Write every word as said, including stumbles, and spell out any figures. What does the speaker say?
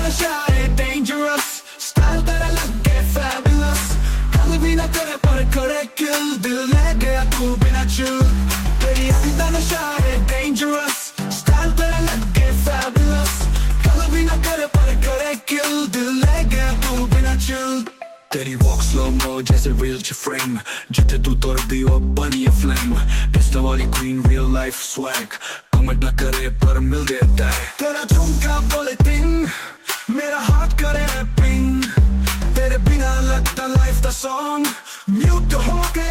नशा है dangerous, style तेरा लगे fabulous, कल भी ना करे पर करे kill, दिल ले गया तू बिना chill। तेरी अंदर नशा है dangerous, style तेरा लगे fabulous, कल भी ना करे पर करे kill, दिल ले गया तू बिना chill। तेरी walk slow mo जैसे real च frame, जिथे तू तोड़ दी वो बनी है flame, पिस्टल वाली queen real life swag, comment ना करे पर मिल देता है। तेरा झुमका बोले ting, मेरा हाथ करे ping, तेरे बिना लगता life दा song, mute हो के